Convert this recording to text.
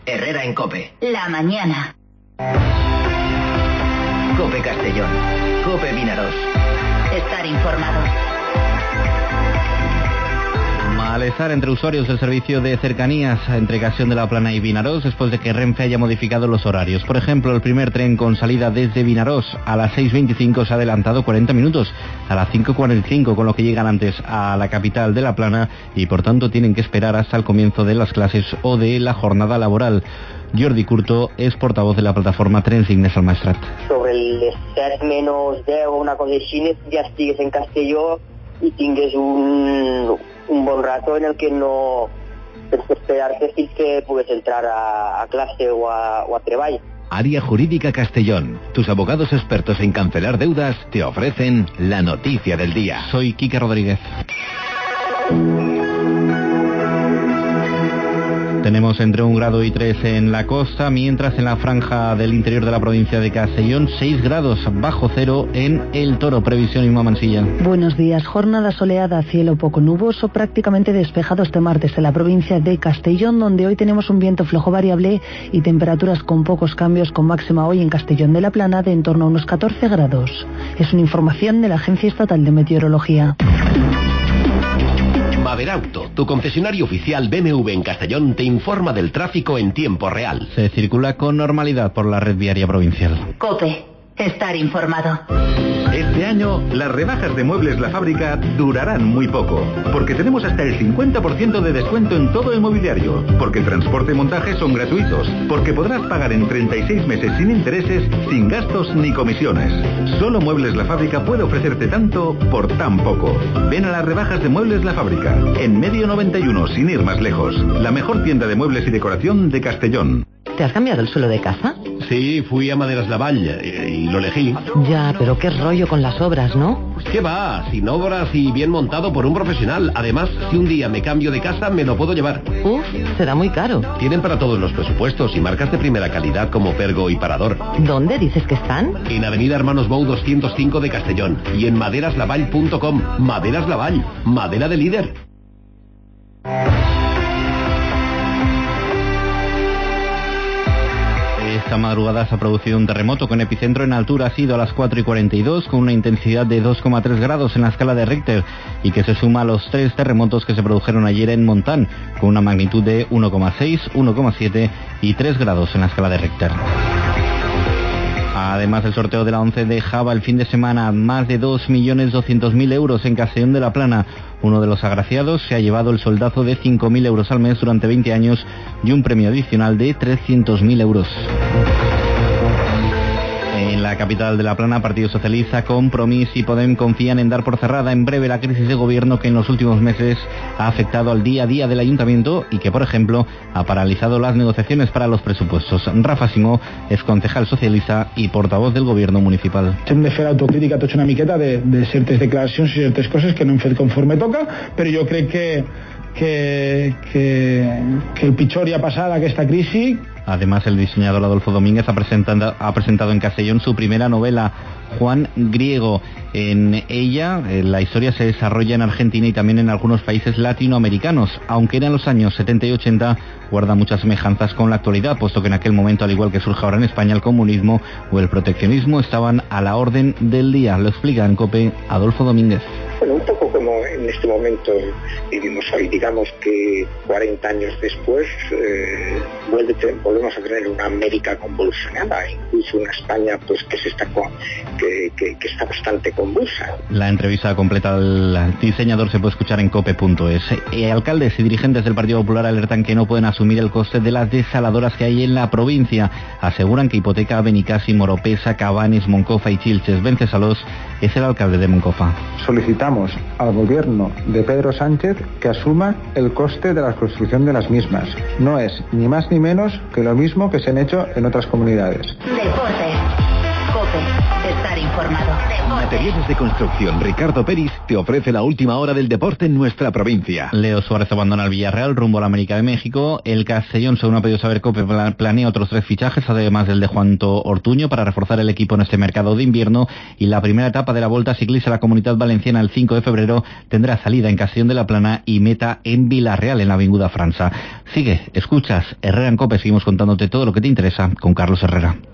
Herrera en COPE. La mañana. COPE Castellón. COPE Vinaroz. Estar informado. Malestar entre usuarios del servicio de cercanías entre Castellón de la Plana y Vinaroz después de que Renfe haya modificado los horarios. Por ejemplo, el primer tren con salida desde Vinaroz a las 6:25 se ha adelantado 40 minutos a las 5:45, con lo que llegan antes a la capital de la Plana y por tanto tienen que esperar hasta el comienzo de las clases o de la jornada laboral. Jordi Curto és portavoz de la plataforma Trens Dignes al Maestrat. Sobre les 7:10 o una cosa així, ja estigues en Castelló i tingués un bon rato en el que no tens que esperar-te fins que pugues entrar a clase o a treball. Área Jurídica Castellón. Tus abogados expertos en cancelar deudas te ofrecen la noticia del día. Soy Quique Rodríguez. Tenemos entre 1 grado y 3 en la costa, mientras en la franja del interior de la provincia de Castellón, 6 grados bajo cero en El Toro. Previsión, Inma Mansilla. Buenos días. Jornada soleada, cielo poco nuboso, prácticamente despejado este martes en la provincia de Castellón, donde hoy tenemos un viento flojo variable y temperaturas con pocos cambios, con máxima hoy en Castellón de la Plana de en torno a unos 14 grados. Es una información de la Agencia Estatal de Meteorología. Maderauto, tu concesionario oficial BMW en Castellón, te informa del tráfico en tiempo real. Se circula con normalidad por la red viaria provincial. COPE. Estar informado. Este año, las rebajas de Muebles La Fábrica durarán muy poco, porque tenemos hasta el 50% de descuento en todo el mobiliario, porque el transporte y montaje son gratuitos, porque podrás pagar en 36 meses sin intereses, sin gastos ni comisiones. Solo Muebles La Fábrica puede ofrecerte tanto por tan poco. Ven a las rebajas de Muebles La Fábrica, en Medio 91, sin ir más lejos. La mejor tienda de muebles y decoración de Castellón. ¿Te has cambiado el suelo de casa? Sí, fui a Maderas Lavall y lo elegí. Ya, pero qué rollo con las obras, ¿no? ¿Qué va? Sin obras y bien montado por un profesional. Además, si un día me cambio de casa, me lo puedo llevar. Será muy caro. Tienen para todos los presupuestos y marcas de primera calidad como Pergo y Parador. ¿Dónde dices que están? En Avenida Hermanos Bou 205 de Castellón y en maderaslavall.com. Maderas Lavall, madera de líder. Esta madrugada se ha producido un terremoto con epicentro en altura, ha sido a las 4:42, con una intensidad de 2,3 grados en la escala de Richter y que se suma a los 3 terremotos que se produjeron ayer en Montán, con una magnitud de 1,6, 1,7 y 3 grados en la escala de Richter. Además, el sorteo de la 11 dejaba el fin de semana más de 2.200.000 euros en Castellón de la Plana. Uno de los agraciados se ha llevado el soldazo de 5.000 euros al mes durante 20 años y un premio adicional de 300.000 euros. En la capital de la Plana, Partido Socialista, Compromís y Podem confían en dar por cerrada en breve la crisis de gobierno que en los últimos meses ha afectado al día a día del ayuntamiento y que, por ejemplo, ha paralizado las negociaciones para los presupuestos. Rafa Simó és concejal socialista i portavoz del gobierno municipal. Hem de fer autocrítica tots una miqueta de certes declaracions i certes coses que no hem fet conforme toca, però jo crec que el pitjor ja ha passat aquesta crisi. Además, el diseñador Adolfo Domínguez ha presentado en Castellón su primera novela, Juan Griego. En ella, la historia se desarrolla en Argentina y también en algunos países latinoamericanos, aunque en los años 70 y 80 guarda muchas semejanzas con la actualidad, puesto que en aquel momento, al igual que surge ahora en España, el comunismo o el proteccionismo estaban a la orden del día. Lo explica en COPE Adolfo Domínguez. Bueno, un poco como en este momento vivimos hoy, digamos que 40 años después volvemos a tener una América convulsionada, incluso una España pues que está bastante convulsa. La entrevista completa al diseñador se puede escuchar en cope.es. Alcaldes y dirigentes del Partido Popular alertan que no pueden asumir el coste de las desaladoras que hay en la provincia. Aseguran que hipoteca Benicàssim, Oropesa, Cabanes, Moncofa y Chilches. Vencesalós es el alcalde de Moncofa. Solicitamos al gobierno de Pedro Sánchez que asuma el coste de la construcción de las mismas. No es ni más ni menos que lo mismo que se han hecho en otras comunidades. Deporte. COPE. COPE. Estar informado. Materiales de construcción Ricardo Peris te ofrece la última hora del deporte en nuestra provincia. Leo Suárez abandona el Villarreal rumbo a la América de México. El Castellón, según ha pedido saber COPE, planea otros 3 fichajes, además del de Juanto Ortuño, para reforzar el equipo en este mercado de invierno. Y la primera etapa de la Volta Ciclista a la Comunitat Valenciana el 5 de febrero tendrá salida en Castellón de la Plana y meta en Villarreal, en la Avinguda França. Sigue, escuchas Herrera en COPE, seguimos contándote todo lo que te interesa con Carlos Herrera.